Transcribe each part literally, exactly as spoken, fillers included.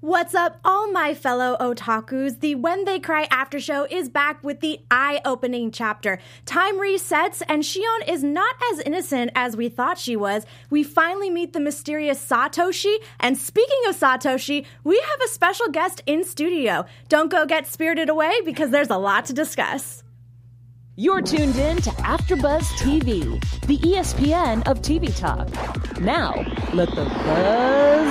What's up, all my fellow otakus? The When They Cry After Show is back with the eye-opening chapter. Time resets, and Shion is not as innocent as we thought she was. We finally meet the mysterious Satoshi, and speaking of Satoshi, we have a special guest in studio. Don't go get spirited away, because there's a lot to discuss. You're tuned in to AfterBuzz T V, the E S P N of T V talk. Now, let the buzz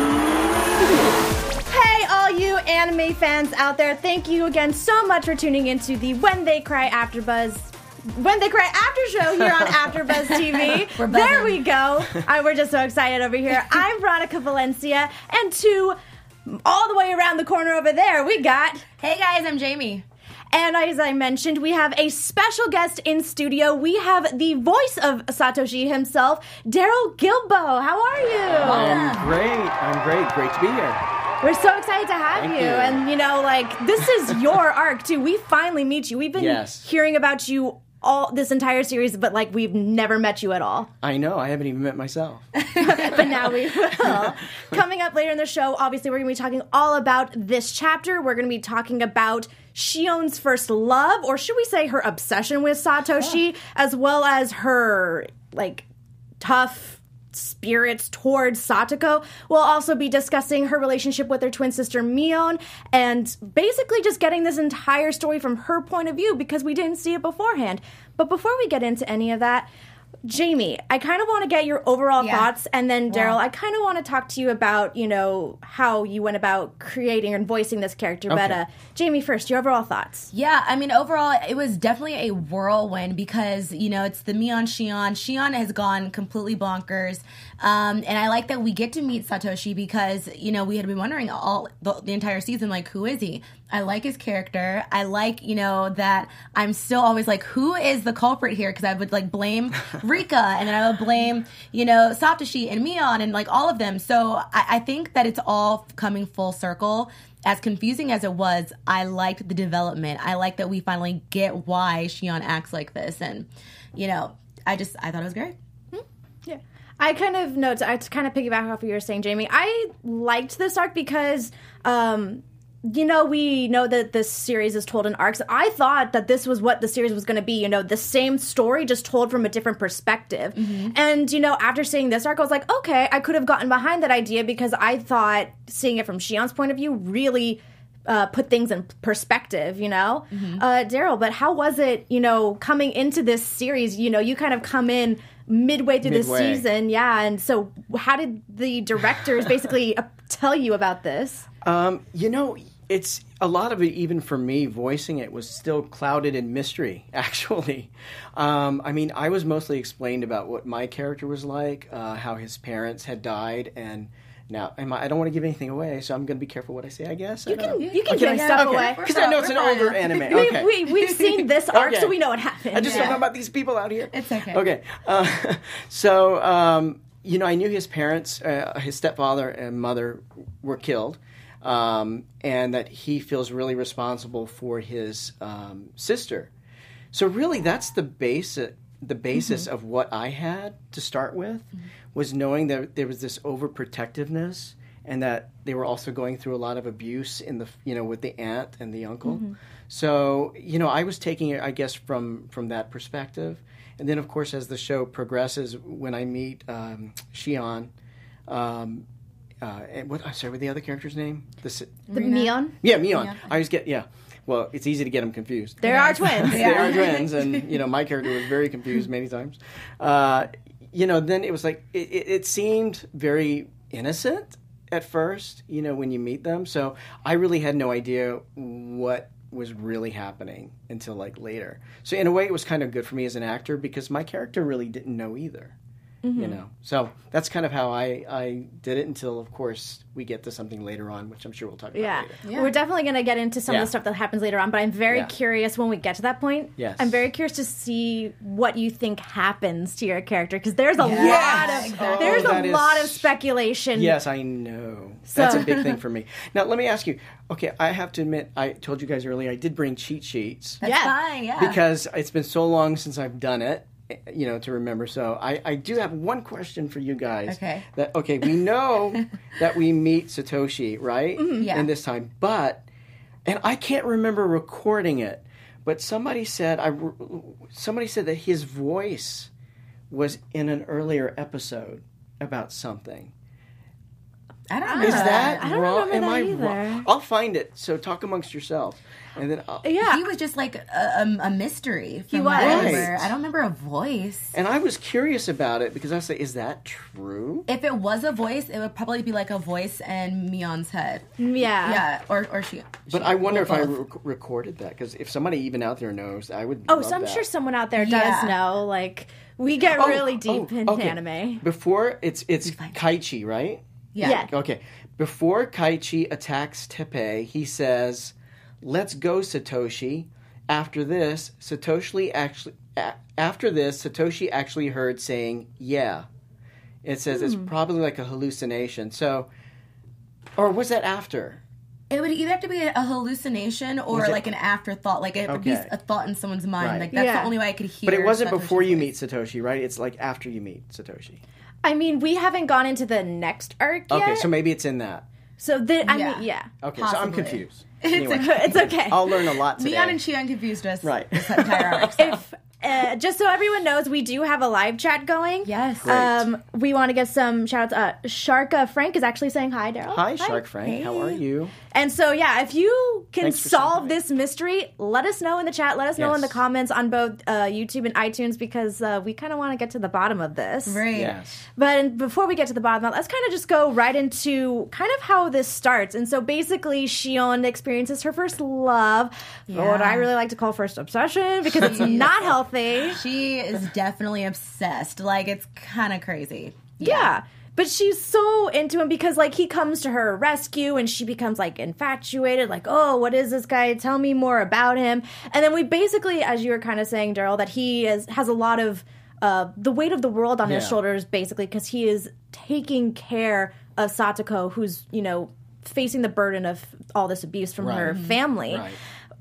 begin. Hey, all you anime fans out there, thank you again so much for tuning into the When They Cry AfterBuzz When They Cry After Show here on AfterBuzz T V. We're there we go. I, we're just so excited over here. I'm Veronica Valencia, and to all the way around the corner over there, we got... Hey guys, I'm Jamie. And as I mentioned, we have a special guest in studio. We have the voice of Satoshi himself, Daryl Gilbo. How are you? I'm great. I'm great. Great to be here. We're so excited to have Thank you. you. And, you know, like, this is your arc, too. We finally meet you. We've been Yes. hearing about you all this entire series, but, like, we've never met you at all. I know. I haven't even met myself. But now we will. Coming up later in the show, obviously, we're going to be talking all about this chapter. We're going to be talking about Shion's first love, or should we say her obsession with Satoshi, yeah. as well as her, like, tough spirits towards Satoko. We'll also be discussing her relationship with her twin sister Mion, and basically just getting this entire story from her point of view because we didn't see it beforehand. But before we get into any of that, Jamie, I kind of want to get your overall yeah. thoughts, and then Daryl, I kind of want to talk to you about, you know, how you went about creating and voicing this character. Okay. But uh, Jamie, first, your overall thoughts. Yeah, I mean, overall, it was definitely a whirlwind because, you know, it's the Mion Shion. Shion has gone completely bonkers. Um, and I like that we get to meet Satoshi because, you know, we had been wondering all the, the entire season, like, who is he? I like his character. I like, you know, that I'm still always like, who is the culprit here? Because I would, like, blame Rika, and then I would blame, you know, Satoshi and Mion and, like, all of them. So I, I think that it's all coming full circle. As confusing as it was, I liked the development. I like that we finally get why Shion acts like this. And, you know, I just, I thought it was great. Yeah. I kind of notes, I kind of piggyback off what you were saying, Jamie. I liked this arc because, um, you know, we know that this series is told in arcs. I thought that this was what the series was going to be, you know, the same story just told from a different perspective. Mm-hmm. And, you know, after seeing this arc, I was like, okay, I could have gotten behind that idea because I thought seeing it from Shion's point of view really uh, put things in perspective, you know? Mm-hmm. Uh, Daryl, but how was it, you know, coming into this series? You know, you kind of come in midway through Midway. the season, yeah, and so how did the directors basically uh, tell you about this? Um, you know, it's a lot of it, even for me, voicing it was still clouded in mystery, actually. Um, I mean, I was mostly explained about what my character was like, uh, how his parents had died, and now am I, I don't want to give anything away, so I'm going to be careful what I say, I guess. You I can, know. you can okay. give stuff okay. away. Because I know it's an older anime. Okay. We, we, we've seen this arc, Okay. so we know what happened. I just yeah. don't know about these people out here. It's okay. Okay. Uh, so, um, you know, I knew his parents, uh, his stepfather and mother were killed. Um, and that he feels really responsible for his um, sister. So really, that's the basic, the basis mm-hmm. of what I had to start with, mm-hmm. was knowing that there was this overprotectiveness, and that they were also going through a lot of abuse in the, you know, with the aunt and the uncle. Mm-hmm. So, you know, I was taking it, I guess, from from that perspective. And then, of course, as the show progresses, when I meet um, Shion. Um, Uh, and what? I'm sorry. What the other character's name? The, the Mion. Yeah, Mion. Mion. I always get yeah. Well, it's easy to get them confused. There are twins. They are twins, and you know my character was very confused many times. Uh, you know, then it was like it, it, it seemed very innocent at first. You know, when you meet them, so I really had no idea what was really happening until like later. So in a way, it was kind of good for me as an actor because my character really didn't know either. Mm-hmm. You know, so that's kind of how I, I did it until, of course, we get to something later on, which I'm sure we'll talk about yeah. later. Yeah, we're definitely going to get into some yeah. of the stuff that happens later on, but I'm very yeah. curious when we get to that point. Yes. I'm very curious to see what you think happens to your character, because there's a yes. lot of Exactly. there's oh, a is, lot of speculation. Yes, I know. So. That's a big thing for me. Now, let me ask you. Okay, I have to admit, I told you guys earlier, I did bring cheat sheets. That's yeah. fine, yeah. Because it's been so long since I've done it. you know, to remember. So I, I do have one question for you guys. Okay. That okay, we know that we meet Satoshi, right? Yeah. In this time, but and I can't remember recording it, but somebody said I somebody said that his voice was in an earlier episode about something. I don't know. Is that I don't wrong? remember Am that I either. wrong? I'll find it. So talk amongst yourself, and then I'll, Yeah. He was just like a, a, a mystery. From He what I was. remember. Right. I don't remember a voice. and I was curious about it because I was like, is that true? If it was a voice, it would probably be like a voice in Mion's head. Yeah. Yeah, or or she. But she- I wonder or if I both. rec- recorded that because if somebody even out there knows, I would. Oh, love so I'm that. sure someone out there does Yeah. know. Like, we get Oh, really deep oh, into okay. anime. Before it's it's Kaichi, right? Yeah. Yeah. Okay. Before Kaichi attacks Teppei, he says, "Let's go, Satoshi." After this, Satoshi actually a- after this, Satoshi actually heard saying, "Yeah." It says Hmm. it's probably like a hallucination. So, or was that after? It would either have to be a hallucination or Was it- like an afterthought, like it would be Okay. a thought in someone's mind. Right. Like that's Yeah. the only way I could hear. But it wasn't Satoshi's before you voice. meet Satoshi, right? It's like after you meet Satoshi. I mean, we haven't gone into the next arc yet. Okay, so maybe it's in that. So then, I Yeah. mean, yeah. Okay, so I'm Possibly. confused. It's Anyway, It's okay. I'll learn a lot today. Mion and Shion confused us. Right. This entire arc. so. If, uh, just so everyone knows, we do have a live chat going. Yes. Great. Um, we want to get some shout outs. Uh, Sharka Frank is actually saying hi, Daryl. Hi, Shark Frank. How are you? And so, yeah, if you can Thanks for saying solve hi. this mystery, let us know in the chat. Let us know in the Yes. comments on both uh, YouTube and iTunes because uh, we kind of want to get to the bottom of this. Right. Yes. But before we get to the bottom of it, let's kind of just go right into kind of how this starts. And so basically, Shion experiences her first love, or what I really like to call first obsession, because it's not healthy. She is definitely obsessed. Like it's kind of crazy. Yeah. But she's so into him because, like, he comes to her rescue and she becomes, like, infatuated. Like, oh, what is this guy? Tell me more about him. And then we basically, as you were kind of saying, Daryl, that he is, has a lot of uh, the weight of the world on his Yeah. shoulders, basically, because he is taking care of Satoko, who's, you know, facing the burden of all this abuse from her Right. family. Right.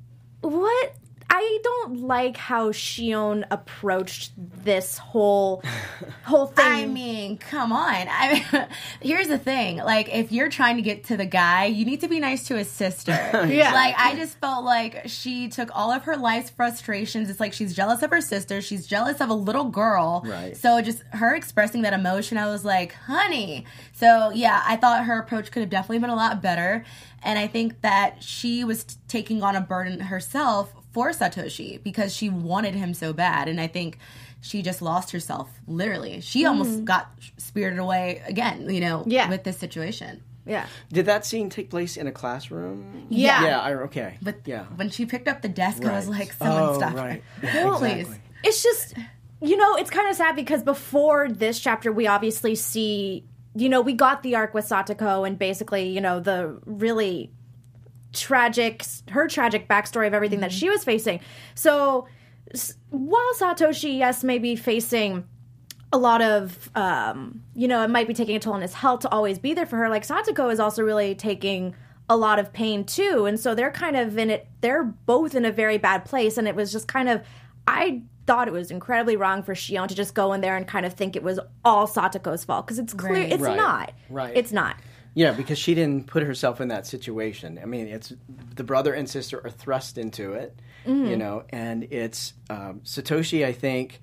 What I don't like how Shion approached this whole whole thing. I mean, come on. I mean, here's the thing. Like, if you're trying to get to the guy, you need to be nice to his sister. Yeah. Like, I just felt like she took all of her life's frustrations. It's like she's jealous of her sister. She's jealous of a little girl. Right. So just her expressing that emotion, I was like, honey. So, yeah, I thought her approach could have definitely been a lot better. And I think that she was t- taking on a burden herself for Satoshi because she wanted him so bad. And I think she just lost herself, literally. She almost got spirited away again, you know, Yeah. with this situation. yeah. Did that scene take place in a classroom? Yeah. Yeah. I, okay. But yeah. when she picked up the desk, I was Right. like, someone Oh, stop right. her. Yeah, Please. exactly. It's just, you know, it's kind of sad because before this chapter, we obviously see, you know, we got the arc with Satoko and basically, you know, the really tragic, her tragic backstory of everything that she was facing. So s- while Satoshi, yes, may be facing a lot of, um, you know, it might be taking a toll on his health to always be there for her, like Satoko is also really taking a lot of pain too. And so they're kind of in it, they're both in a very bad place. And it was just kind of, I thought it was incredibly wrong for Shion to just go in there and kind of think it was all Satoko's fault. Because it's clear, Right. it's Right. not. Right. It's not. Yeah, because she didn't put herself in that situation. I mean, it's the brother and sister are thrust into it, Mm-hmm. you know, and it's um, Satoshi. I think,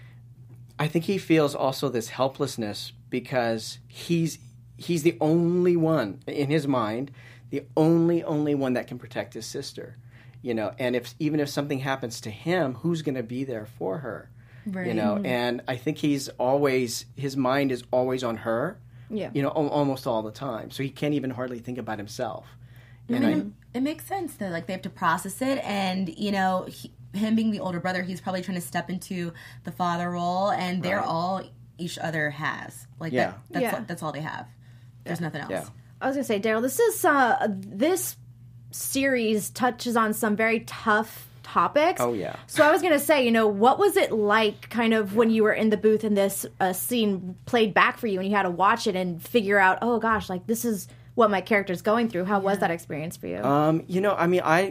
I think he feels also this helplessness because he's he's the only one in his mind, the only only one that can protect his sister, you know. And if even if something happens to him, who's going to be there for her, you know? And I think he's always his mind is always on her. Yeah. You know, al- almost all the time. So he can't even hardly think about himself. I And mean, it makes sense though. Like they have to process it, and you know, he, him being the older brother, he's probably trying to step into the father role, and they're Right. all each other has. Like Yeah. that, that's Yeah. all, that's all they have. There's nothing else. yeah. I was gonna say, Daryl, this is uh, this series touches on some very tough topics. Oh, yeah. So I was gonna say, you know, what was it like, kind of, when you were in the booth and this uh, scene played back for you, and you had to watch it and figure out, oh gosh, like this is what my character's going through. How was that experience for you? Um, you know, I mean, I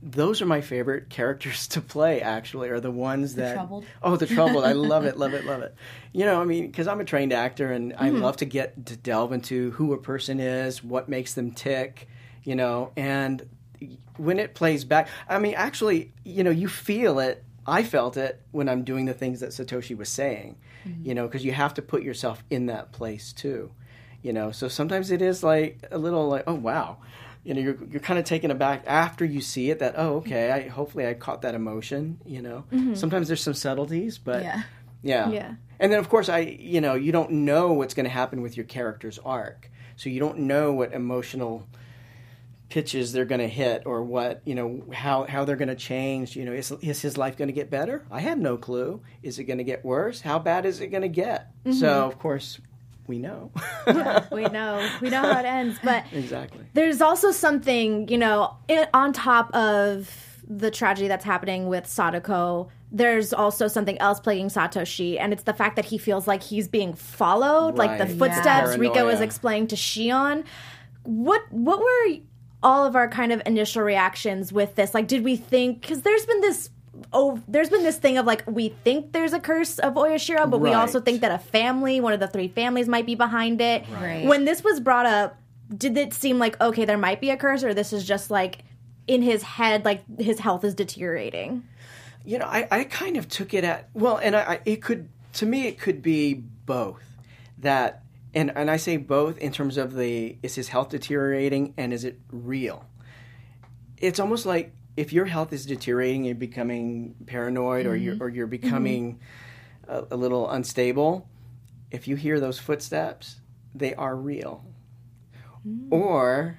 those are my favorite characters to play, actually, are the ones that... Troubled? Oh, the Troubled. I love it, love it, love it. You know, I mean, because I'm a trained actor, and mm-hmm. I love to get to delve into who a person is, what makes them tick, you know, and when it plays back... I mean, actually, you know, you feel it. I felt it when I'm doing the things that Satoshi was saying, mm-hmm. you know, because you have to put yourself in that place, too. You know, so sometimes it is like a little like, oh, wow. You know, you're you're kind of taken aback after you see it that, oh, okay, I hopefully I caught that emotion, you know. Mm-hmm. Sometimes there's some subtleties, but yeah. yeah. Yeah. And then, of course, I, you know, you don't know what's going to happen with your character's arc. So you don't know what emotional pitches they're going to hit or what, you know, how, how they're going to change. You know, is, is his life going to get better? I have no clue. Is it going to get worse? How bad is it going to get? Mm-hmm. So, of course... We know. Yeah, we know. We know how it ends. But exactly. There's also something, you know, it, on top of the tragedy that's happening with Sadako, there's also something else plaguing Satoshi, and it's the fact that he feels like he's being followed, right. like the footsteps yeah. Rika was explaining to Shion. What, what were all of our kind of initial reactions with this? Like, did we think... Because there's been this... Oh, there's been this thing of like, we think there's a curse of Oyashiro, but right. we also think that a family, one of the three families might be behind it. Right. When this was brought up, did it seem like, okay, there might be a curse, or this is just like in his head, like his health is deteriorating? You know, I, I kind of took it at, well, and I, I it could, to me, it could be both. That, and, and I say both in terms of the, is his health deteriorating and is it real? It's almost like, if your health is deteriorating, you're becoming paranoid, mm-hmm. or you're or you're becoming mm-hmm. a, a little unstable. If you hear those footsteps, they are real. Mm. Or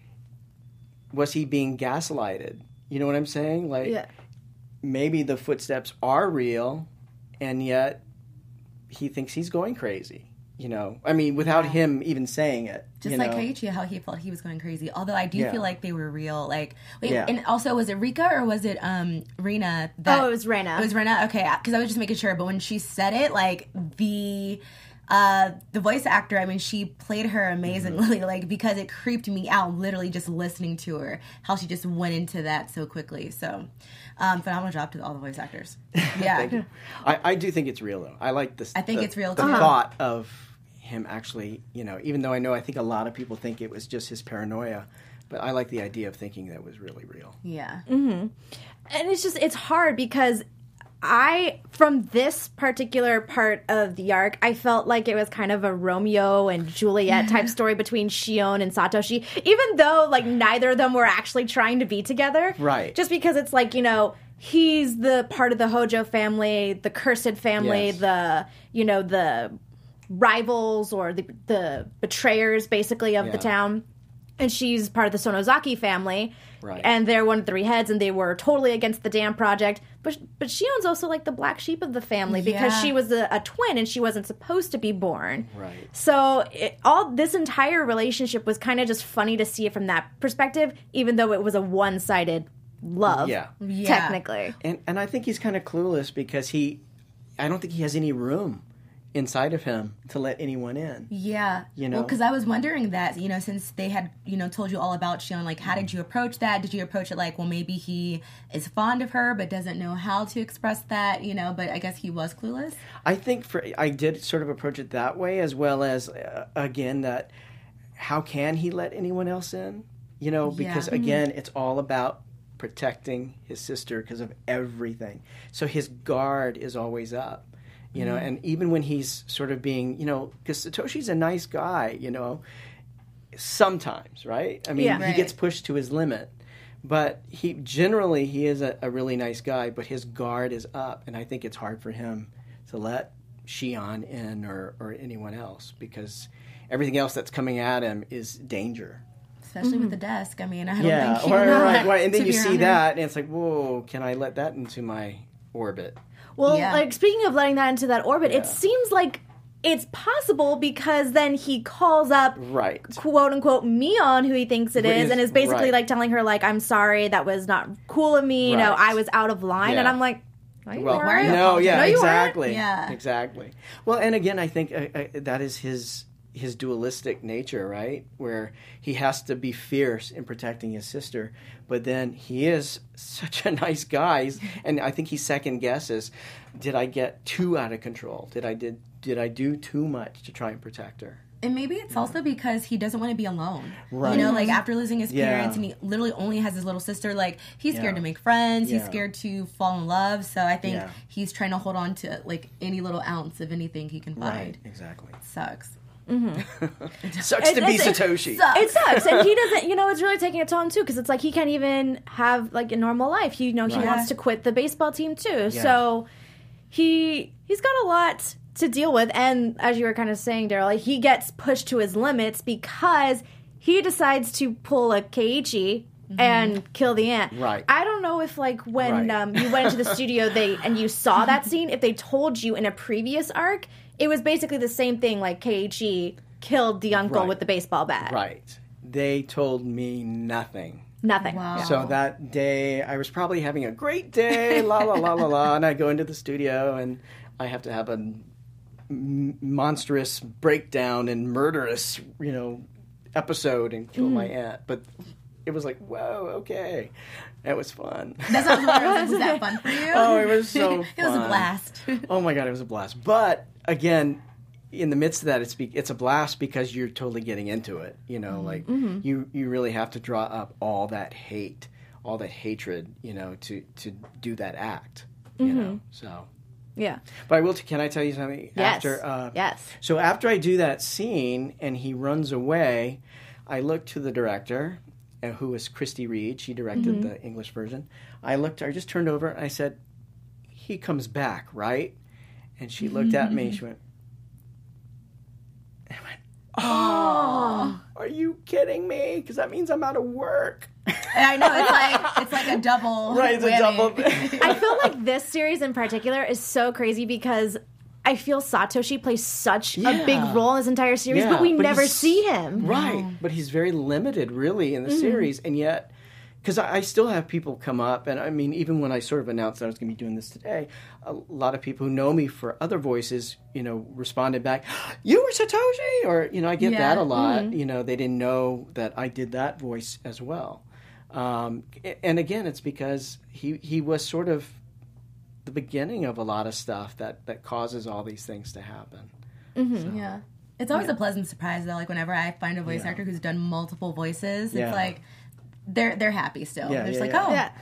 was he being gaslighted? You know what I'm saying? Like yeah. maybe the footsteps are real, and yet he thinks he's going crazy. You know, I mean, without yeah. him even saying it. Just you like know? Keiichi, how he felt he was going crazy. Although I do yeah. feel like they were real. Like, wait, yeah. and also, was it Rika or was it um, Rina? That, oh, it was Rina. It was Rina? Okay, because I was just making sure. But when she said it, like, the... Uh, the voice actor, I mean, she played her amazingly, mm-hmm. like, because it creeped me out literally just listening to her, how she just went into that so quickly. So, um, phenomenal job to all the voice actors. Yeah. Thank you. I, I do think it's real, though. I like this. I think the, it's real, the too. The thought of him actually, you know, even though I know I think a lot of people think it was just his paranoia, but I like the idea of thinking that was really real. Yeah. Mm-hmm. And it's just, it's hard because I, from this particular part of the arc, I felt like it was kind of a Romeo and Juliet type story between Shion and Satoshi, even though, like, neither of them were actually trying to be together. Right. Just because it's like, you know, he's the part of the Hojo family, the cursed family, yes. the, you know, the rivals or the, the betrayers, basically, of yeah. the town. And she's part of the Sonozaki family. Right. And they're one of the three heads, and they were totally against the dam project. But but Shion's also like the black sheep of the family because Yeah. she was a, a twin and she wasn't supposed to be born. Right. So it, all this entire relationship was kind of just funny to see it from that perspective, even though it was a one-sided love, Yeah. Yeah. technically. And and I think he's kind of clueless because he, I don't think he has any room inside of him to let anyone in. Yeah. You know? Well, because I was wondering that, you know, since they had, you know, told you all about Shion, like, how did you approach that? Did you approach it like, well, maybe he is fond of her but doesn't know how to express that, you know, but I guess he was clueless? I think for I did sort of approach it that way, as well as, uh, again, that how can he let anyone else in? You know, because, Yeah. again, it's all about protecting his sister because of everything. So his guard is always up. You know, mm-hmm. and even when he's sort of being, you know, because Satoshi's a nice guy, you know, sometimes, right? I mean, Yeah. he Right. gets pushed to his limit. But he generally, he is a, a really nice guy, but his guard is up. And I think it's hard for him to let Shion in or, or anyone else because everything else that's coming at him is danger. Especially with the desk. I mean, I don't Yeah, think right, you right, want right, right. And then to you be see around that, and it's like, whoa, can I let that into my orbit? Well, Yeah. like, speaking of letting that into that orbit, Yeah. it seems like it's possible because then he calls up Right. quote unquote Mion, who he thinks it is, Is- and is basically right. like telling her like, I'm sorry, that was not cool of me, you know, Right. I was out of line. Yeah. And I'm like, no, you Well, weren't. you? no, yeah, No, you weren't. exactly. Yeah. Exactly. Well, and again, I think uh, uh, that is his his dualistic nature, right? Where he has to be fierce in protecting his sister, but then he is such a nice guy. He's, and I think he second guesses, did I get too out of control? Did I did did I do too much to try and protect her? And maybe it's also because he doesn't want to be alone. Right. You know, like after losing his Yeah. parents and he literally only has his little sister, like he's scared Yeah. to make friends, he's Yeah. scared to fall in love. So I think Yeah. he's trying to hold on to like any little ounce of anything he can find. Right, exactly. Sucks. Sucks to be It's- it's- Satoshi. Sucks. It sucks, and he doesn't. You know, it's really taking a toll on him too, because it's like he can't even have like a normal life. He, you know, he Right. wants to quit the baseball team too. So he he's got a lot to deal with, and as you were kind of saying, Daryl, like, he gets pushed to his limits because he decides to pull a Keiichi and kill the ant. Right. I don't know if like when Right. um, you went into the studio, they and you saw that scene. If they told you in a previous arc, it was basically the same thing. Like Keiichi killed the uncle Right. with the baseball bat. Right. They told me nothing. Nothing. Wow. So that day, I was probably having a great day, la la la la la, and I go into the studio and I have to have a m- monstrous breakdown and murderous, you know, episode and kill my aunt. But it was like, whoa, okay, that was fun. That's what I was wondering. Was that fun for you? Oh, it was so It was a fun. blast. Oh my god, it was a blast. But again, in the midst of that, it's be- it's a blast because you're totally getting into it. You know, like you you really have to draw up all that hate, all that hatred, you know, to to do that act. You know, so. Yeah. But I will. T- can I tell you something? Yes. After, uh, Yes. So after I do that scene and he runs away, I look to the director, uh, who is Christy Reed. She directed the English version. I looked. I just turned over and I said, "He comes back, right?" And she looked at me. She went. And I went, "Oh, are you kidding me? Because that means I'm out of work." I know it's like it's like a double. Right, it's a whammy. double. I feel like this series in particular is so crazy because I feel Satoshi plays such a Yeah. big role in this entire series, Yeah, but we but never he's- see him. Right, but he's very limited, really, in the series, and yet, because I, I still have people come up, and I mean, even when I sort of announced that I was going to be doing this today, a lot of people who know me for other voices, you know, responded back, "You were Satoshi," or you know, I get Yeah. that a lot. You know, they didn't know that I did that voice as well, um, and again, it's because he he was sort of the beginning of a lot of stuff that that causes all these things to happen. Yeah. It's always a pleasant surprise though. Like whenever I find a voice Yeah. actor who's done multiple voices, Yeah. it's like they're they're happy still. Yeah, they're just yeah, like, yeah.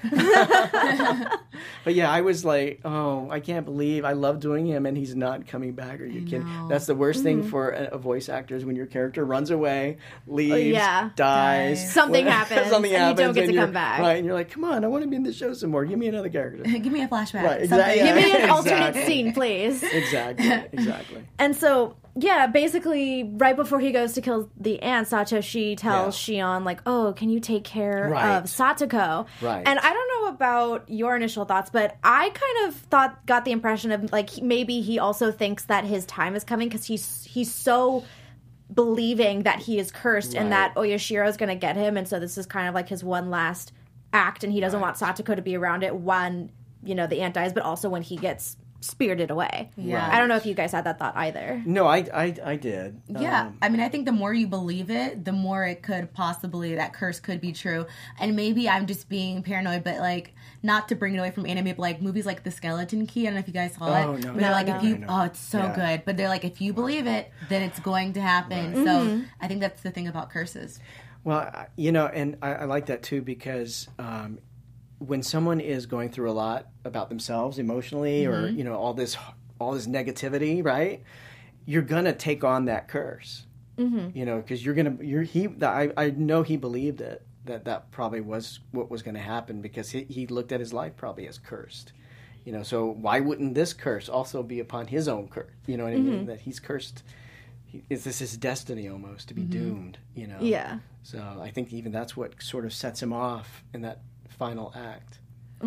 oh, Yeah. But yeah, I was like, oh, I can't believe I love doing him and he's not coming back. Are you kidding? know. That's the worst thing Mm-hmm. for a, a voice actor is when your character runs away, leaves, yeah. dies. Dies. Something when- happens, something and you happens don't get to you're- come back. Right, and you're like, come on, I want to be in the show some more. Give me another character. give me a flashback. Right, something. exactly. Give me an Yeah, alternate exactly. scene, please. exactly, exactly. And so, yeah, basically, right before he goes to kill the ant, Satoshi tells Shion, like, oh, can you take care Right. of Satoko? Right. And I don't know about your initial thoughts, but I kind of thought, got the impression of, like, he- maybe he also thinks that his time is coming because he's, he's so believing that he is cursed and Right. that Oyashiro is going to get him. And so this is kind of like his one last act, and he doesn't want Satoko to be around it when, you know, the ant dies, but also when he gets spirited away. Yeah. I don't know if you guys had that thought either. No, I, I, I did. Yeah, Um, I mean, I think the more you believe it, the more it could possibly, that curse could be true. And maybe I'm just being paranoid, but like, not to bring it away from anime, but like movies like The Skeleton Key, I don't know if you guys saw Oh, it. no. But they're No, like, no. if you, I know. oh, it's so Yeah. good. But they're like, if you believe it, then it's going to happen. Right. So I think that's the thing about curses. Well, I- you know, and I, I like that too because um, when someone is going through a lot about themselves emotionally, or you know, all this all this negativity, right? You're gonna take on that curse, mm-hmm. you know, because you're gonna you're he. I I know he believed it that that probably was what was going to happen because he he looked at his life probably as cursed, you know. So why wouldn't this curse also be upon his own curse? You know what I mean? That he's cursed. He, is this his destiny almost to be doomed? You know. Yeah. So I think even that's what sort of sets him off in that final act.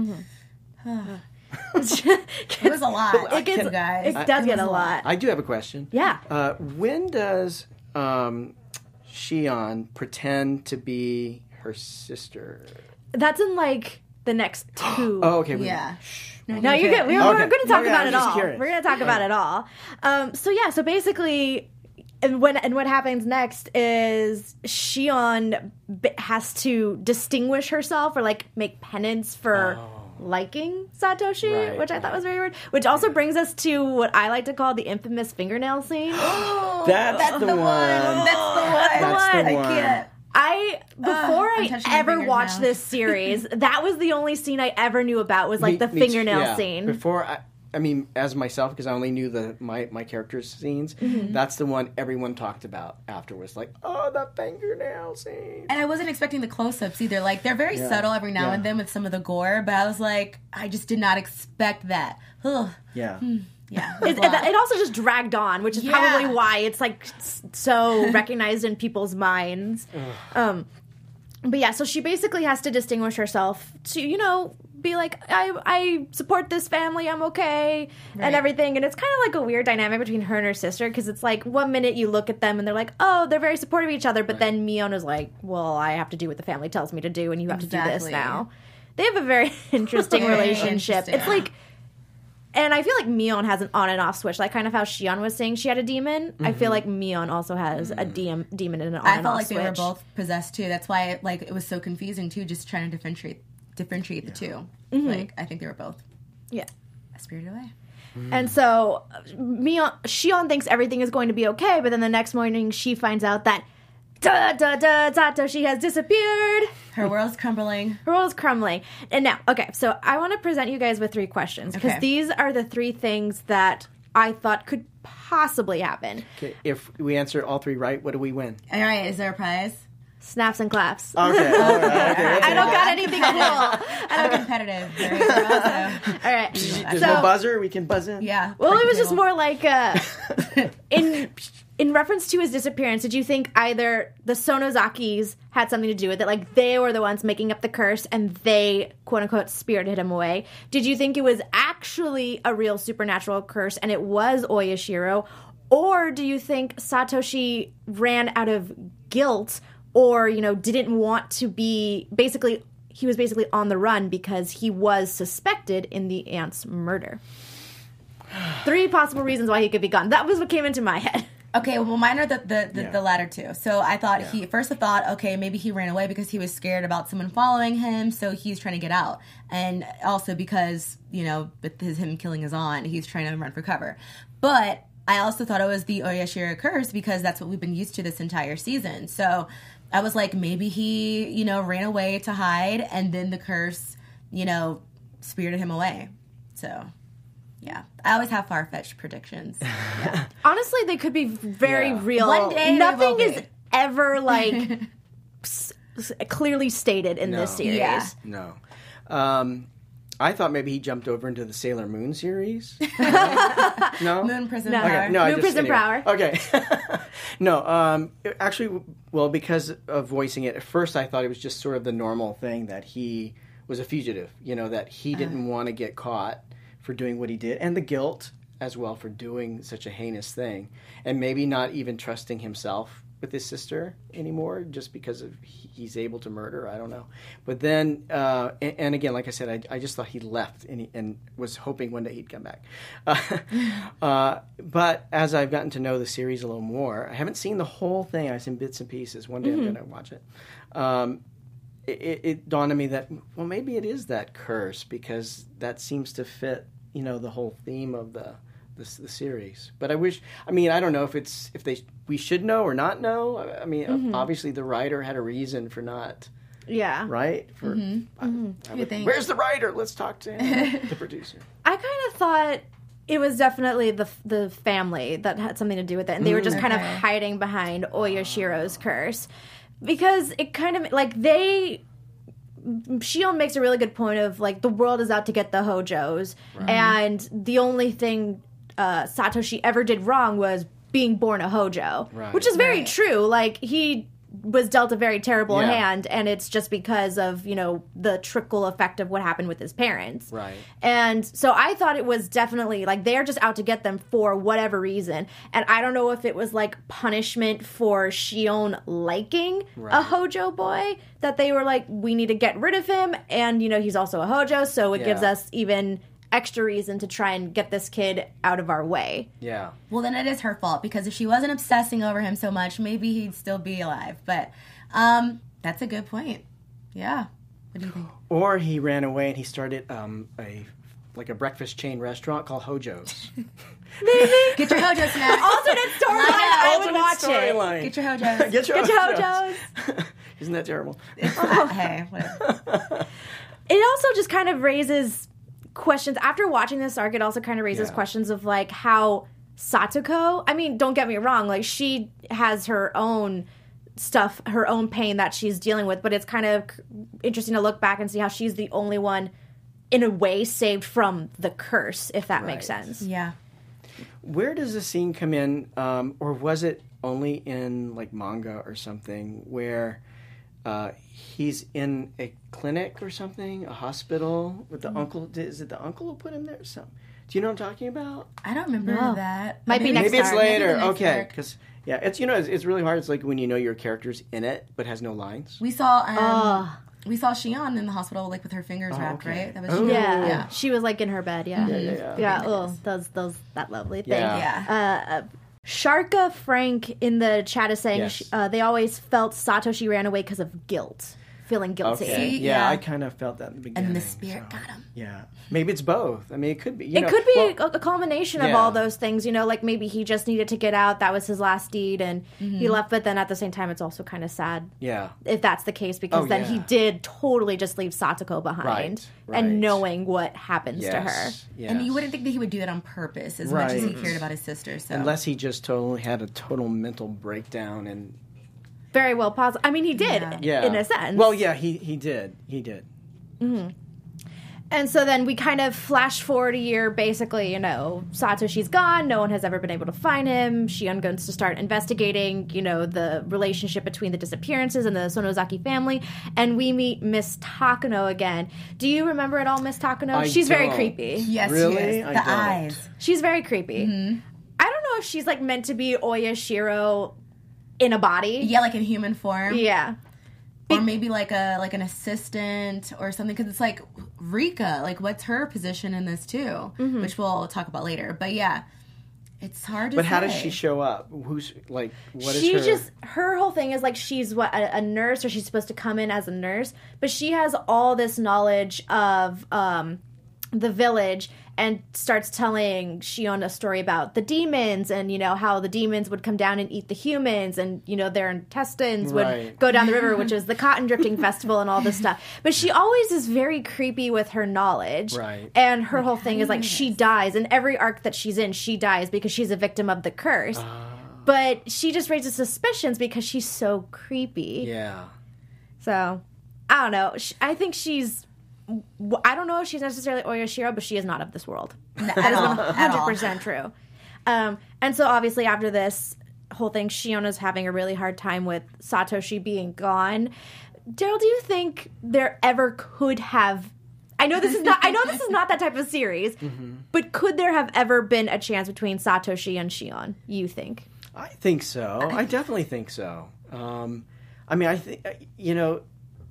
It was a lot, It gets, you guys. it does It get was a a lot. I do have a question. Yeah. Uh, when does um, Shion pretend to be her sister? That's in like the next two. Oh, okay. wait. yeah. No, you're good. We're, Okay. we're going to talk Okay, about I'm it just all. curious. We're going to talk about it all. Um, so yeah, so basically, and when and what happens next is Shion b- has to distinguish herself or like make penance for liking Satoshi, Right, which I thought right. was very weird. Which also brings us to what I like to call the infamous fingernail scene. That's, That's the, the one. one. That's the one. That's the one. one. I can't. I before I'm I touching my ever fingers watched now. this series, that was the only scene I ever knew about was like Me- the me too, fingernail yeah. scene. Before I, I mean, as myself, because I only knew the my my characters' scenes. That's the one everyone talked about afterwards. Like, oh, the fingernail scene. And I wasn't expecting the close-ups either. Like, they're very Yeah. subtle every now Yeah. and then with some of the gore, but I was like, I just did not expect that. Ugh. Yeah. Yeah. It, it, it also just dragged on, which is Yeah. probably why it's like s- so recognized in people's minds. Um, but yeah, so she basically has to distinguish herself to, you know, be like, I I support this family, I'm okay, Right. and everything. And it's kind of like a weird dynamic between her and her sister because it's like one minute you look at them and they're like, oh, they're very supportive of each other, but then Mion is like, well, I have to do what the family tells me to do, and you have to do this Exactly. now. They have a very interesting Very relationship. interesting. It's like. And I feel like Mion has an on and off switch, like kind of how Shion was saying she had a demon. I feel like Mion also has a dem- demon and an on I and felt off like switch. they were both possessed too. That's why like it was so confusing too, just trying to differentiate differentiate the two. Like I think they were both Yeah. spirited away. And so uh, Mion, Shion thinks everything is going to be okay, but then the next morning she finds out that da da da Satoshi has disappeared. Her world's crumbling. Her world is crumbling. And now, okay, so I want to present you guys with three questions because Okay. these are the three things that I thought could possibly happen. Okay, if we answer all three right, what do we win? All right, is there a prize? Snaps and claps. Okay. all right, okay. I don't got anything cool. I I'm don't. competitive. Very also. All right. There's So- no buzzer. We can buzz in. Yeah. Well, break it was the just table. more like uh, in in reference to his disappearance. Did you think either the Sonozakis had something to do with it, like they were the ones making up the curse and they quote unquote spirited him away? Did you think it was actually a real supernatural curse and it was Oyashiro, or do you think Satoshi ran out of guilt, or you know didn't want to be basically? He was basically on the run because he was suspected in the aunt's murder. Three possible reasons why he could be gone. That was what came into my head. Okay, well, mine are the the, the, Yeah. the latter two. So I thought he first I thought, okay, maybe he ran away because he was scared about someone following him, so he's trying to get out, and also because you know with his him killing his aunt, he's trying to run for cover. But I also thought it was the Oyashiro curse because that's what we've been used to this entire season. So I was like, maybe he you know ran away to hide, and then the curse you know spirited him away. So. Yeah, I always have far-fetched predictions. Yeah. Honestly, they could be very Yeah. real. One day they Nothing will is be. ever like s- s- clearly stated in this No. series. Yeah. No. Um, I thought maybe he jumped over into the Sailor Moon series. no? Moon Prison No. Power. Okay, no, I Moon just, Prison anyway. Power. Okay. no, um, actually, well, because of voicing it, at first I thought it was just sort of the normal thing that he was a fugitive, you know, that he didn't want to get caught for doing what he did, and the guilt as well for doing such a heinous thing, and maybe not even trusting himself with his sister anymore just because of he's able to murder. I don't know. But then, uh, and, and again, like I said, I, I just thought he left and, he, and was hoping one day he'd come back. Uh, uh, but as I've gotten to know the series a little more, I haven't seen the whole thing. I've seen bits and pieces. One day Mm-hmm. I'm going to watch it. Um, it, it. It dawned on me that, well, maybe it is that curse because that seems to fit, you know, the whole theme of the the, the series. But I wish, I mean, I don't know if it's, if they, we should know or not know. I, I mean, Mm-hmm. obviously the writer had a reason for not, Yeah. right? For, I, I would, think? where's the writer? Let's talk to him, the producer. I kind of thought it was definitely the the family that had something to do with it, and they were just kind of Okay. hiding behind Oyashiro's curse because it kind of like they. Shion makes a really good point of like the world is out to get the Hojos, and the only thing uh, Satoshi ever did wrong was being born a Hojo, Right. which is very Right. true. Like he was dealt a very terrible Yeah. hand, and it's just because of you know the trickle effect of what happened with his parents. Right. And so I thought it was definitely like they're just out to get them for whatever reason. And I don't know if it was like punishment for Shion liking a Right. Hojo boy that they were like, we need to get rid of him. And, you know, he's also a Hojo, so it gives Yeah. us even extra reason to try and get this kid out of our way. Yeah. Well, then it is her fault, because if she wasn't obsessing over him so much, maybe he'd still be alive. But um, that's a good point. Yeah. What do you think? Or he ran away and he started um, a like a breakfast chain restaurant called Hojo's. Maybe. Get your Hojo snack. Alternate storyline. I would watch it. Storyline. Get your Hojos. Get your Get your Hojos. Hojos. Isn't that terrible? Uh, hey, whatever. It also just kind of raises questions. After watching this arc, it also kind of raises Yeah. questions of, like, how Satoko, I mean, don't get me wrong, like, she has her own stuff, her own pain that she's dealing with, but it's kind of interesting to look back and see how she's the only one, in a way, saved from the curse, if that makes Right. sense. Yeah. Where does the scene come in, um, or was it only in like manga or something, where uh, he's in a clinic or something, a hospital with the Mm-hmm. uncle? Is it the uncle who put him there? Or something? Do you know what I'm talking about? I don't remember No. that. Might be Maybe- next Maybe it's arc. later. Maybe the next Okay, arc. because yeah, it's you know it's, it's really hard. It's like when you know your character's in it but has no lines. We saw um, Ugh. we saw Shion in the hospital, like with her fingers Oh, wrapped, okay. right? That was Oh. Shion. Yeah. yeah. She was, like, in her bed, yeah. Yeah, yeah, yeah. Yeah, Very oh, nice. those, those, that lovely thing. Yeah. Yeah. Uh, uh, Sharka Frank in the chat is saying Yes. sh uh, they always felt Satoshi ran away because of guilt, feeling guilty. Okay. See, Yeah, yeah. I kind of felt that in the beginning. And the spirit so, got him. Yeah, maybe it's both. I mean, it could be. You It know, could be well, a, a culmination of yeah. all those things, you know, like maybe he just needed to get out. That was his last deed, and he left. But then at the same time, it's also kind of sad yeah. if that's the case, because Oh, then he yeah. did totally just leave Satoko behind, Right, right. and knowing what happens to her. Yes, yes. And you wouldn't think that he would do that on purpose as much as he Right. cared about his sister. So Unless he just totally had a total mental breakdown and Very well possible. I mean, he did, Yeah. yeah, in a sense. Well, yeah, he he did, he did. And so then we kind of flash forward a year, basically, you know, Satoshi's gone, no one has ever been able to find him. Shion goes to start investigating, you know, the relationship between the disappearances and the Sonozaki family, and we meet Miss Takano again. Do you remember at all, Miss Takano? I She's very don't. creepy. yes, Really? she is. I The don't. eyes. She's very creepy. Mm-hmm. I don't know if she's, like, meant to be Oya Shiro in a body. Yeah, like in human form. Yeah. Or maybe like a like an assistant or something, because it's like Rika, like what's her position in this too, Mm-hmm. which we'll talk about later. But yeah, it's hard to But say. how does she show up? Who's like what is she her? just her whole thing is like she's what a, a nurse, or she's supposed to come in as a nurse, but she has all this knowledge of um the village, and starts telling Shion a story about the demons, and you know how the demons would come down and eat the humans, and you know their intestines would Right. go down the river, which is the cotton drifting festival and all this stuff. But she always is very creepy with her knowledge, Right. and her whole thing is like she dies in every arc that she's in. She dies because she's a victim of the curse. Ah. But she just raises suspicions because she's so creepy. yeah. So, I don't know. Sh- I think she's... w- I don't know if she's necessarily Oya Shiro, but she is not of this world. at That is all, one at hundred all. percent true. Um, and so, obviously, after this whole thing, Shiona's having a really hard time with Satoshi being gone. Daryl, do you think there ever could have... I know this is not. I know this is not that type of series, Mm-hmm. but could there have ever been a chance between Satoshi and Shion? You think? I think so. I definitely think so. Um, I mean, I think you know,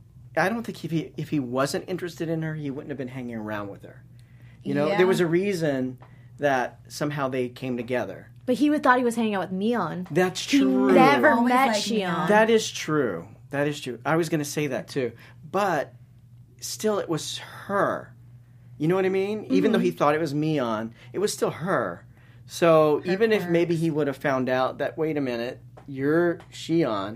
I don't think if he if he wasn't interested in her, he wouldn't have been hanging around with her. You know, Yeah. there was a reason that somehow they came together. But he would thought he was hanging out with Mion. That's He true. never Always met liked Shion. Mion. That is true. That is true. I was going to say that too, but still, it was her. You know what I mean? Even though he thought it was Mion, it was still her. So even if maybe he would have found out that, wait a minute, you're Shion,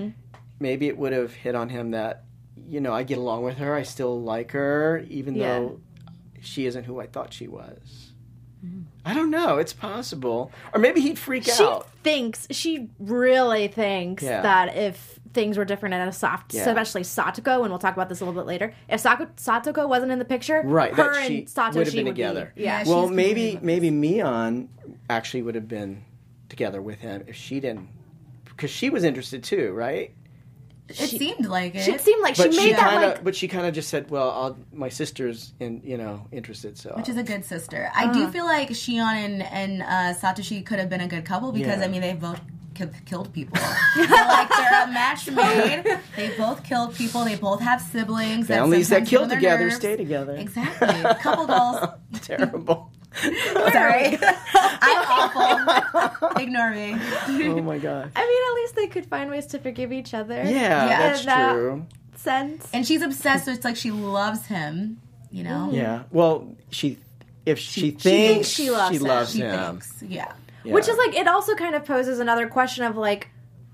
maybe it would have hit on him that, you know, I get along with her, I still like her, even Yeah. though she isn't who I thought she was. I don't know. It's possible. Or maybe he'd freak She out. thinks, she really thinks Yeah. that if things were different in a soft, Yeah. especially Satoko, and we'll talk about this a little bit later, if Saku, Satoko wasn't in the picture, Right, her that she and Satoshi would have been would together. Be, yeah. Yeah, Well, she's maybe completely maybe Mion actually would have been together with him if she didn't, because she was interested too, right? It seemed like it. It seemed like she But made she that kind of, like, but she kind of just said, "Well, I'll, my sister's in, you know, interested." So, Which is a good sister. I do feel like Shion and, and uh, Satoshi could have been a good couple because, Yeah. I mean, they both ki- killed people. So, like, they're a match made. They both killed people. They both have siblings. families that sometimes kill get on their together nerves. stay together. Exactly. Couple goals. terrible. Sorry. I'm awful. Ignore me. Oh my god. I mean, at least they could find ways to forgive each other. Yeah, Yeah. that's In that true. sense. And she's obsessed, so it's like she loves him, you know? Yeah. Well, she if she, thinks, thinks she loves she him. loves She him. thinks. Yeah. Yeah. Which is like, it also kind of poses another question of like,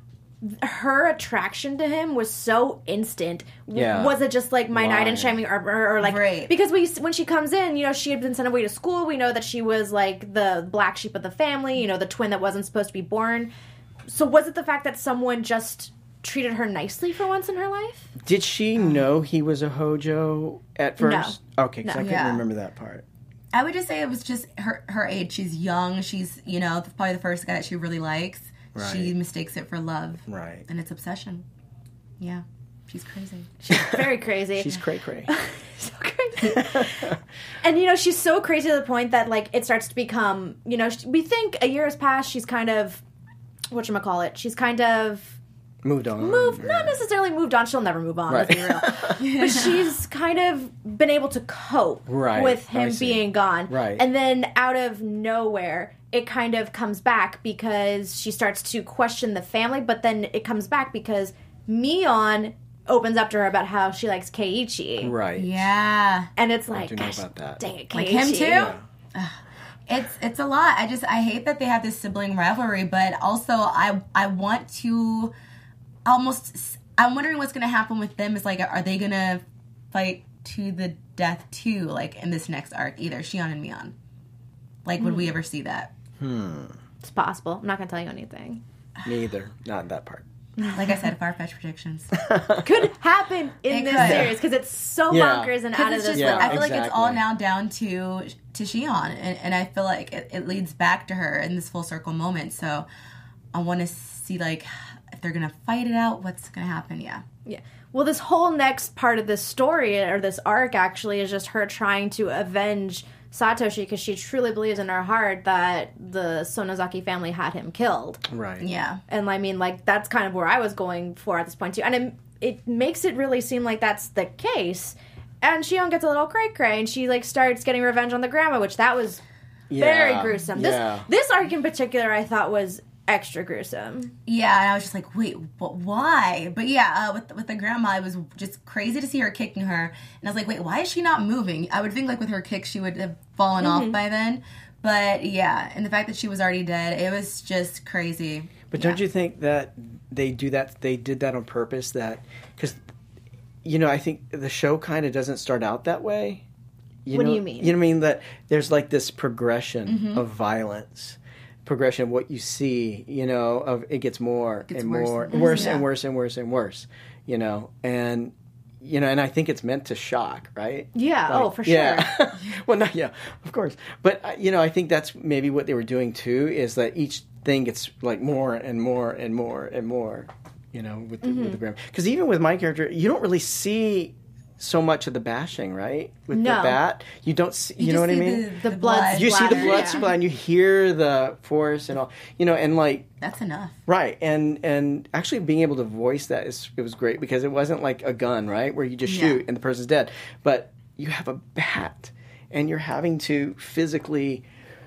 her attraction to him was so instant. W- Yeah. Was it just like my knight in Why? shining armor, or like Right. because we when she comes in, you know, she had been sent away to school. We know that she was like the black sheep of the family, you know, the twin that wasn't supposed to be born. So was it the fact that someone just treated her nicely for once in her life? Did she know he was a Hojo at first? Okay, because No. I couldn't Yeah. remember that part. I would just say it was just her her age. She's young. She's, you know, probably the first guy that she really likes. She Right. mistakes it for love. Right. And it's obsession. Yeah. She's crazy. Very crazy. She's cray cray. so crazy. And, you know, she's so crazy to the point that, like, it starts to become, you know, we think a year has passed, she's kind of, whatchamacallit, she's kind of Moved on. moved, Yeah. not necessarily moved on, she'll never move on, Right. let's be real. But she's kind of been able to cope Right. with I him see. being gone. Right. And then out of nowhere, it kind of comes back because she starts to question the family, but then it comes back because Mion opens up to her about how she likes Keiichi. Right. Yeah. And it's like, do know gosh, about that. dang it, Like him Keiichi. too? It's it's a lot. I just I hate that they have this sibling rivalry, but also I I want to almost I'm wondering what's gonna happen with them. Is like, are they gonna fight to the death too? Like in this next arc, either Shion and Mion. Like, would we ever see that? It's possible. I'm not going to tell you anything. Me either. Not that part. Like I said, far-fetched predictions. Could happen in It this could. series because it's so Yeah. bonkers and Because out of it's this just, Yeah, I feel world. like it's all exactly. now down to to Shion, and, and I feel like it, it leads back to her in this full circle moment. So I want to see like if they're gonna fight it out, what's gonna happen? Yeah, Yeah. Well, this whole next part of this story, or this arc, actually, is just her trying to avenge Satoshi because she truly believes in her heart that the Sonozaki family had him killed. Right. yeah, And I mean, like, that's kind of where I was going for at this point, too. And it, it makes it really seem like that's the case. And Shion gets a little cray-cray, and she, like, starts getting revenge on the grandma, which that was very Yeah. gruesome. Yeah. This, this arc in particular, I thought was extra gruesome. yeah. And I was just like, wait, but why? But yeah, uh, with with the grandma, it was just crazy to see her kicking her, and I was like, wait, why is she not moving? I would think like with her kick, she would have fallen off by then. But yeah, and the fact that she was already dead, it was just crazy. But don't you think that they do that? They did that on purpose. That because you know, I think the show kind of doesn't start out that way. You What do know, you mean? You know what I mean? That there's like this progression Mm-hmm. of violence, progression of what you see. You know, of it gets more Gets and worse more, and and worse, worse yeah. and worse and worse and worse. You know, and you know, and I think it's meant to shock, right? Yeah, oh, for sure. Yeah. Well, not yeah, of course. But uh, you know, I think that's maybe what they were doing too. Is that each thing gets like more and more and more and more. You know, with the, with the grandma. Because even with my character, you don't really see so much of the bashing, right? With No. the bat, you don't see. You, just know what I see mean? The blood you see the splatter, blood yeah. splatter, and you hear the force and all. You know, and like That's enough. right, and and actually being able to voice that is it was great because it wasn't like a gun, right, where you just Yeah. shoot and the person's dead, but you have a bat, and you're having to physically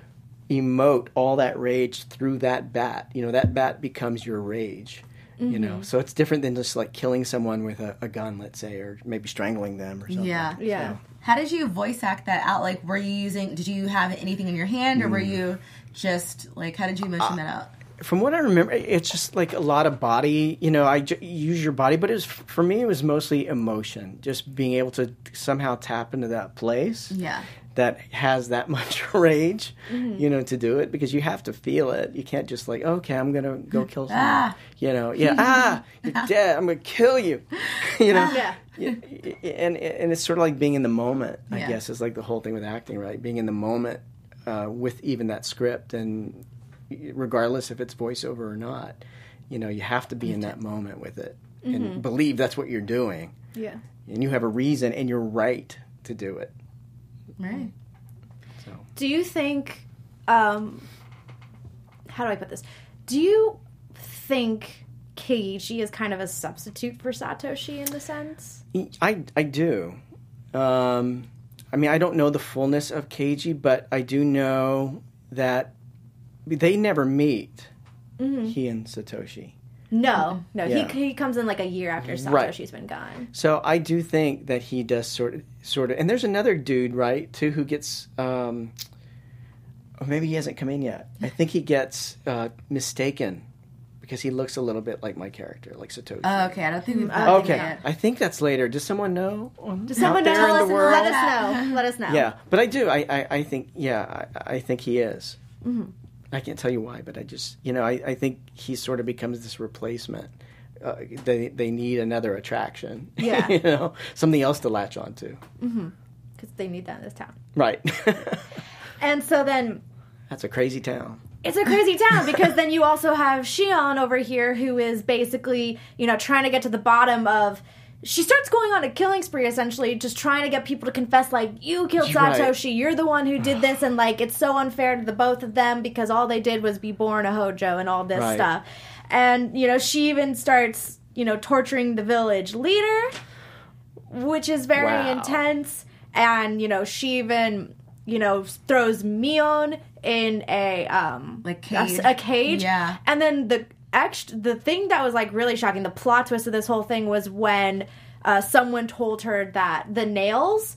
emote all that rage through that bat. You know, that bat becomes your rage. You know, so it's different than just like killing someone with a, a gun, let's say, or maybe strangling them or something. Yeah. Yeah. So- How did you voice act that out? Like, were you using? Did you have anything in your hand, or were you just like? How did you motion that out? From what I remember, it's just like a lot of body. You know, I j- use your body, but it was for me. It was mostly emotion, just being able to somehow tap into that place Yeah. that has that much rage. You know, to do it because you have to feel it. You can't just like, okay, I'm gonna go kill someone. Ah. You know, yeah, ah, you're dead. I'm gonna kill you. you know, Yeah. Yeah, and and it's sort of like being in the moment. I Yeah. guess is like the whole thing with acting, right? Being in the moment uh, with even that script and. Regardless if it's voiceover or not, you know, you have to be in that moment with it and believe that's what you're doing. Yeah. And you have a reason and you're right to do it. Right. So Do you think, um, how do I put this? Do you think Keiichi is kind of a substitute for Satoshi in the sense? I, I do. Um, I mean, I don't know the fullness of Keiji, but I do know that they never meet, Mm-hmm. he and Satoshi. No, no, Yeah. he he comes in like a year after Satoshi's Right. been gone. So I do think that he does sort of, sort of, and there's another dude, right, too, who gets, um, or maybe he hasn't come in yet. I think he gets uh, mistaken because he looks a little bit like my character, like Satoshi. Oh, okay. I don't think we've Oh, okay, yet. I think that's later. Does someone know? Does someone know? there in Tell the us, world? let us know. Let us know. Yeah, but I do. I, I, I think, yeah, I, I think he is. Mm-hmm. I can't tell you why, but I just, you know, I, I think he sort of becomes this replacement. Uh, they they need another attraction. Yeah. You know, something else to latch onto. Because they need that in this town. Right. And so then That's a crazy town. it's a crazy town because then you also have Shion over here who is basically, you know, trying to get to the bottom of. She starts going on a killing spree, essentially, just trying to get people to confess, like, you killed Right. Satoshi, you're the one who did this, and, like, it's so unfair to the both of them because all they did was be born a Hojo and all this Right. stuff. And, you know, she even starts, you know, torturing the village leader, which is very Wow. intense. And, you know, she even, you know, throws Mion in a, um, Like a s- cage. a cage. Yeah. And then the ext- the thing that was like really shocking, the plot twist of this whole thing was when uh, someone told her that the nails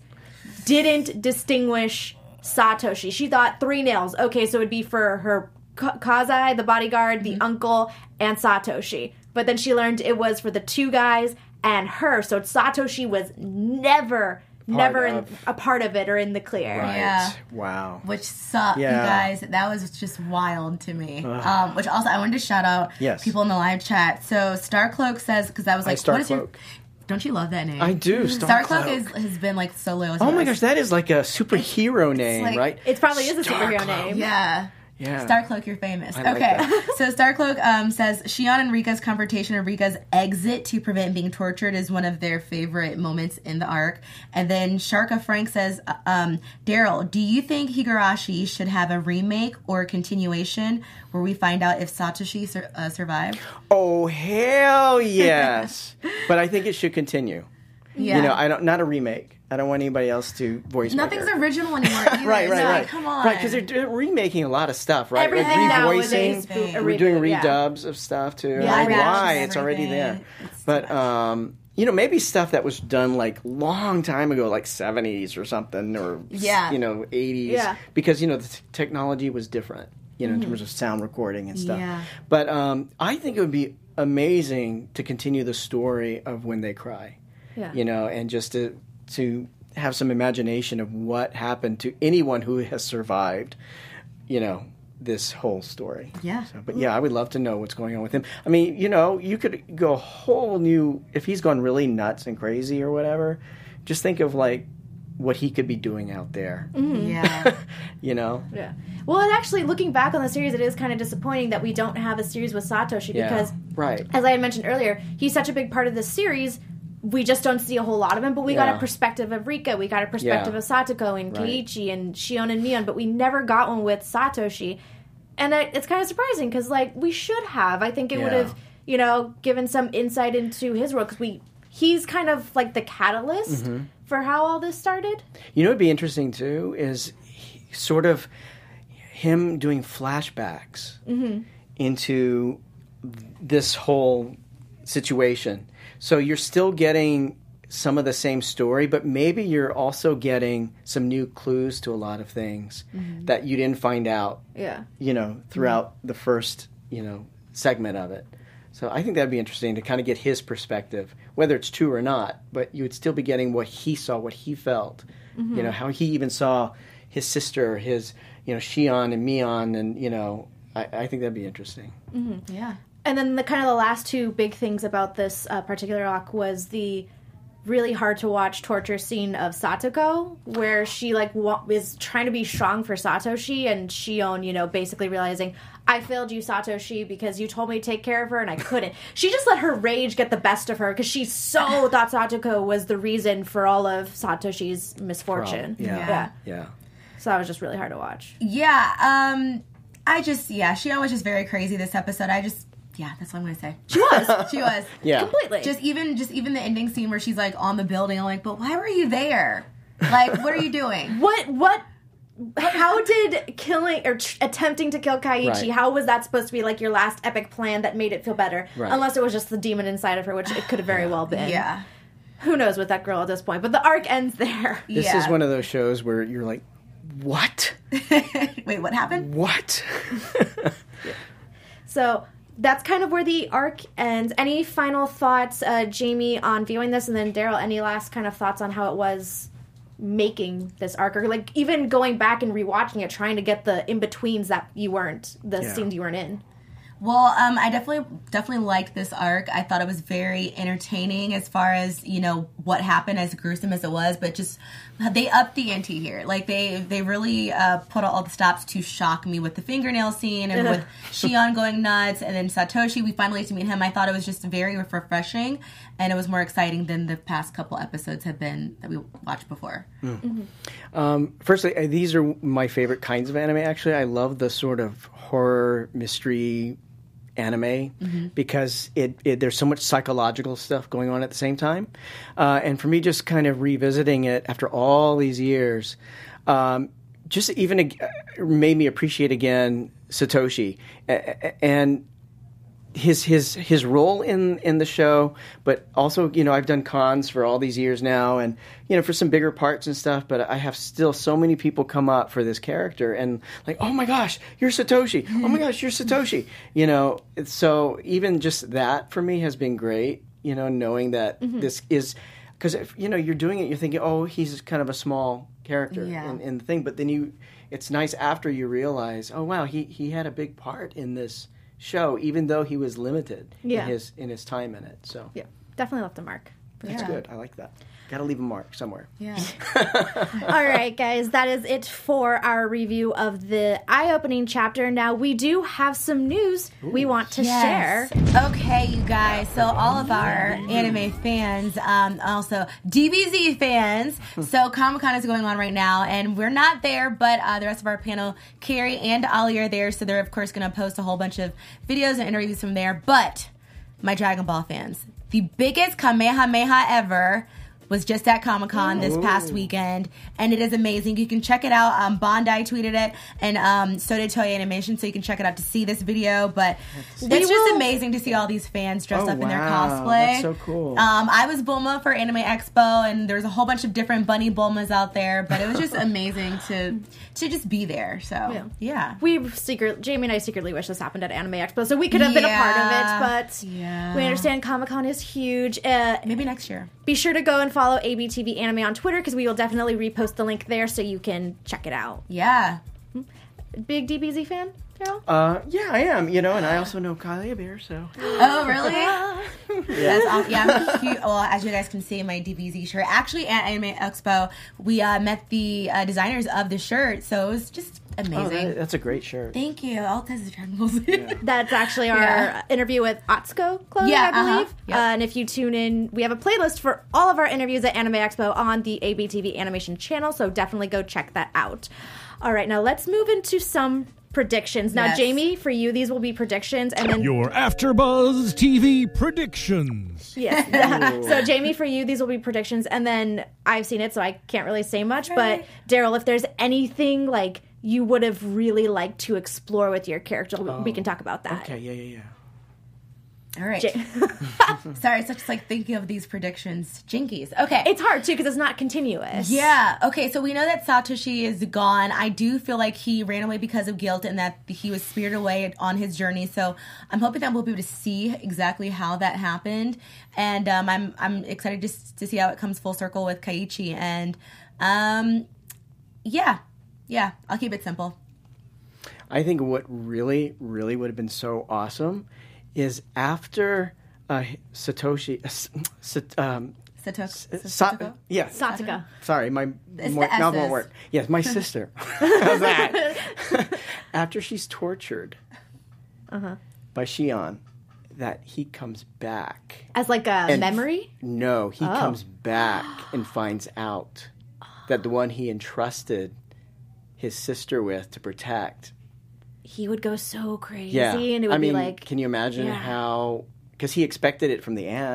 didn't distinguish Satoshi. She thought three nails. Okay, so it'd be for her Ka- Kazai, the bodyguard, the uncle, and Satoshi. But then she learned it was for the two guys and her. So Satoshi was never, never in, of- a part of it or in the clear. Right. Yeah. Wow. Which sucked, Yeah. you guys. That was just wild to me. Um, which also, I wanted to shout out Yes. people in the live chat. So Starcloak says, because I was like, Hi, what is your... Starcloak. Don't you love that name? I do. Starcloak Starcloak. is, has been like so loyal to Oh my us. gosh, that is like a superhero name, like- right? It probably is a superhero Starcloak. name. Yeah. Yeah. Starcloak, you're famous. I like okay. that. So Starcloak um, says Shion and Rika's confrontation and Rika's exit to prevent being tortured is one of their favorite moments in the arc. And then Sharka Frank says, uh, um, Daryl, do you think Higurashi should have a remake or a continuation where we find out if Satoshi sur- uh, survived? Oh hell yes! But I think it should continue. Yeah. You know, I don't. Not a remake. I don't want anybody else to voice. my Nothing's character. original anymore. Either. Right, right, So, right. Come on. Right, because they're, they're remaking a lot of stuff, right? Everything like nowadays, Everything. a We're doing reboot, yeah. redubs of stuff too. Yeah, like, live why? action, It's already there. everything. It's But um, you know, maybe stuff that was done like long time ago, like seventies or something, or Yeah. you know, eighties. Yeah. Because you know the t- technology was different, you know, in terms of sound recording and stuff. Yeah. But um, I think it would be amazing to continue the story of When They Cry. Yeah. You know, and just to to have some imagination of what happened to anyone who has survived, you know, this whole story. Yeah. So, but yeah, I would love to know what's going on with him. I mean, you know, you could go a whole new, if he's gone really nuts and crazy or whatever, just think of like what he could be doing out there. Yeah. You know? Yeah. Well, and actually, looking back on the series, it is kind of disappointing that we don't have a series with Satoshi Yeah. because, Right. as I had mentioned earlier, he's such a big part of this series. We just don't see a whole lot of him, but we got Yeah. a perspective of Rika, we got a perspective Yeah. of Satoko and Right. Keiichi and Shion and Mion, but we never got one with Satoshi. And it, it's kind of surprising because, like, we should have. I think it would Yeah. have, you know, given some insight into his world because we he's kind of like the catalyst Mm-hmm. for how all this started. You know what would be interesting too is he, sort of him doing flashbacks into this whole situation. So you're still getting some of the same story, but maybe you're also getting some new clues to a lot of things that you didn't find out, Yeah. you know, throughout the first, you know, segment of it. So I think that'd be interesting to kind of get his perspective, whether it's true or not, but you would still be getting what he saw, what he felt, you know, how he even saw his sister, his, you know, Shion and Mion, and, you know, I, I think that'd be interesting. Yeah. And then the kind of the last two big things about this uh, particular arc was the really hard to watch torture scene of Satoko, where she like wa- is trying to be strong for Satoshi, and Shion, you know, basically realizing I failed you, Satoshi, because you told me to take care of her and I couldn't. She just let her rage get the best of her because she so thought Satoko was the reason for all of Satoshi's misfortune. Yeah. yeah. Yeah. So that was just really hard to watch. Yeah. Um, I just, yeah, Shion was just very crazy this episode. I just, yeah, that's what I'm going to say. She was. She was. Yeah. Completely. Just even just even the ending scene where she's like on the building, I'm like, but why were you there? Like, what are you doing? What what how did killing or tr- attempting to kill Kaiichi, Right. how was that supposed to be like your last epic plan that made it feel better? Right. Unless it was just the demon inside of her, which it could have very well been. Yeah. Who knows with that girl at this point? But the arc ends there. This Yeah. is one of those shows where you're like, what? Wait, what happened? What? So that's kind of where the arc ends. Any final thoughts, uh, Jamie, on viewing this? And then Daryl, any last kind of thoughts on how it was making this arc? Or like even going back and rewatching it, trying to get the in-betweens that you weren't, the Yeah. scenes you weren't in? Well, um, I definitely definitely liked this arc. I thought it was very entertaining as far as, you know, what happened, as gruesome as it was, but just they upped the ante here. Like they they really uh, put all the stops to shock me with the fingernail scene and with Shion going nuts, and then Satoshi, we finally get to meet him. I thought it was just very refreshing, and it was more exciting than the past couple episodes have been that we watched before. Um, firstly, uh, these are my favorite kinds of anime, actually. I love the sort of horror, mystery anime because it, it there's so much psychological stuff going on at the same time. Uh, and for me, just kind of revisiting it after all these years, um, just even ag- made me appreciate again Satoshi. A- a- and his his his role in in the show, but also, you know, I've done cons for all these years now, and you know, for some bigger parts and stuff, but I have still so many people come up for this character and like, oh my gosh, you're Satoshi, oh my gosh, you're Satoshi, you know. It's, so even just that for me has been great, you know, knowing that this is, because if you know you're doing it, you're thinking, oh, he's kind of a small character Yeah. in, in the thing, but then you, it's nice after you realize, oh wow, he he had a big part in this show, even though he was limited Yeah. in his in his time in it. So Yeah, definitely left a mark. that's Yeah. good. I like that. Got to leave a mark somewhere. Yeah. All right, guys, that is it for our review of the eye-opening chapter. Now, we do have some news we want to share. Okay, you guys. So all of our anime fans, um, also D B Z fans. So Comic Con is going on right now, and we're not there, but uh, the rest of our panel, Carrie and Ollie, are there. So they're of course going to post a whole bunch of videos and interviews from there. But my Dragon Ball fans, the biggest Kamehameha ever was just at Comic-Con this past weekend, and it is amazing. You can check it out. Um, Bandai tweeted it, and um, so did Toei Animation, so you can check it out to see this video. But it's just will- amazing to see all these fans dressed Oh, up in their wow. cosplay. That's so cool. Um, I was Bulma for Anime Expo, and there's a whole bunch of different bunny Bulmas out there, but it was just amazing to to just be there. So, Yeah. yeah. We secret, Jamie and I secretly wish this happened at Anime Expo, so we could have been a part of Yeah. it, but Yeah. we understand Comic-Con is huge. Uh, Maybe next year. be sure to go and follow A B T V Anime on Twitter, because we will definitely repost the link there so you can check it out. Yeah. Big D B Z fan, Carol? Uh, yeah, I am. You know, and I also know Kylie Bear, so Oh, really? That's awesome. Yeah, I'm cute. Well, as you guys can see in my D B Z shirt, actually at Anime Expo, we uh, met the uh, designers of the shirt, so it was just oh, amazing. that, that's a great shirt. Thank you. All test the Dragon Balls. That's actually our Yeah. interview with Atsuko Clothing, Yeah, I believe. uh-huh. Yep. Uh, and if you tune in, we have a playlist for all of our interviews at Anime Expo on the A B T V Animation channel, so definitely go check that out. All right, now let's move into some predictions. Now, Yes. Jamie, for you, these will be predictions, and then Your AfterBuzz T V predictions. yes. So, Jamie, for you, these will be predictions, and then I've seen it, so I can't really say much. But Right. Daryl, if there's anything like you would have really liked to explore with your character, we can talk about that. Okay, yeah, yeah, yeah. All right. Ja- Sorry, such like thinking of these predictions. Jinkies. Okay. It's hard too because it's not continuous. Yeah. Okay. So we know that Satoshi is gone. I do feel like he ran away because of guilt and that he was spirited away on his journey. So I'm hoping that we'll be able to see exactly how that happened, and um, I'm I'm excited just to see how it comes full circle with Kaiichi. And um, yeah, yeah. I'll keep it simple. I think what really, really would have been so awesome is after uh, Satoshi, uh, s- Sat- um, Satoko. Sa- Satoko? yeah, Sataka. sorry, my It's more, the mouth won't S's. work. Yes, my sister. How's that? After she's tortured by Shion, that he comes back. As like a And- memory? No, he comes back and finds out that the one he entrusted his sister with to protect. He would go so crazy Yeah, and it would I mean, be like can you imagine yeah. how? Because he expected it from the aunt,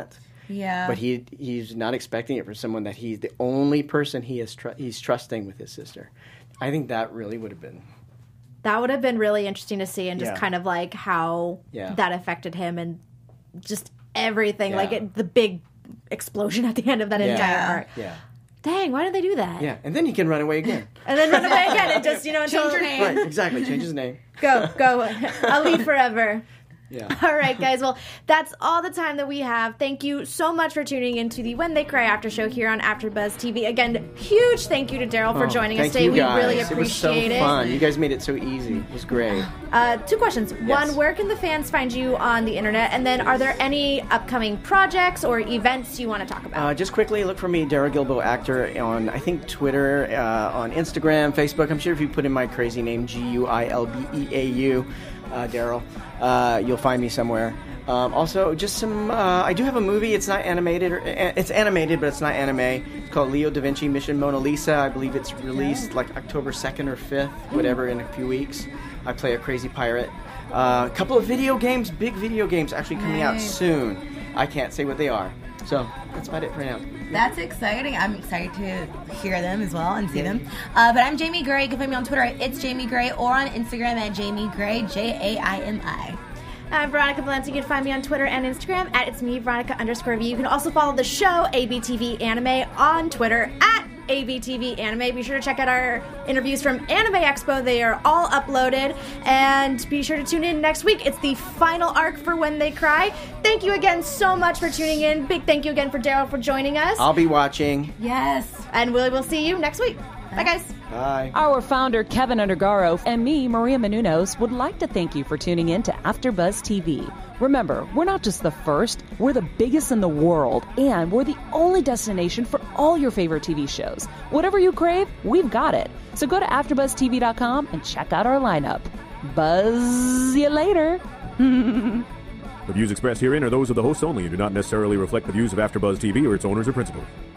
Yeah. But he he's not expecting it from someone that he's the only person he is tr- he's trusting with his sister. I think that really would have been. That would have been really interesting to see, and just Yeah. kind of like how Yeah. that affected him and just everything, Yeah. like it, the big explosion at the end of that Yeah. entire arc. Yeah. Dang, why did they do that? Yeah, and then he can run away again. And then run away again and just, you know, until Change your name. Right, exactly. Change his name. go, go. I'll leave forever. Yeah. All right, guys. Well, that's all the time that we have. Thank you so much for tuning in to the When They Cry After Show here on AfterBuzz T V. Again, huge thank you to Daryl for Oh, joining us thank today. you We guys. really It was so appreciate it. fun. You guys made it so easy. It was great. Uh, two questions. Yes. One, where can the fans find you on the internet? And then, are there any upcoming projects or events you want to talk about? Uh, just quickly, look for me, Daryl Gilbo, actor, on, I think, Twitter, uh, on Instagram, Facebook. I'm sure if you put in my crazy name, G U I L B E A U, uh, Daryl, uh, you'll find me somewhere. Um, also, just some, uh, I do have a movie. It's not animated. Or, uh, it's animated, but it's not anime. It's called Leo da Vinci Mission Mona Lisa. I believe it's released like October second or fifth, whatever, in a few weeks. I play a crazy pirate. Uh, a couple of video games, big video games, actually coming out Nice. soon. I can't say what they are. So, that's about it for now. That's exciting. I'm excited to hear them as well and see them. Uh, but I'm Jamie Gray. You can find me on Twitter at It's Jamie Gray or on Instagram at Jamie Gray, J A I M I. I'm Veronica Valencia. You can find me on Twitter and Instagram at It's Me, Veronica underscore V. You can also follow the show, A B T V Anime, on Twitter at A B T V Anime. Be sure to check out our interviews from Anime Expo. They are all uploaded. And be sure to tune in next week. It's the final arc for When They Cry. Thank you again so much for tuning in. Big thank you again for Daryl for joining us. I'll be watching. Yes. And we will see you next week. Bye, guys. Bye. Our founder, Kevin Undergaro, and me, Maria Menounos, would like to thank you for tuning in to AfterBuzz T V. Remember, we're not just the first, we're the biggest in the world, and we're the only destination for all your favorite T V shows. Whatever you crave, we've got it. So go to after buzz T V dot com and check out our lineup. Buzz you later. The views expressed herein are those of the hosts only and do not necessarily reflect the views of AfterBuzz T V or its owners or principals.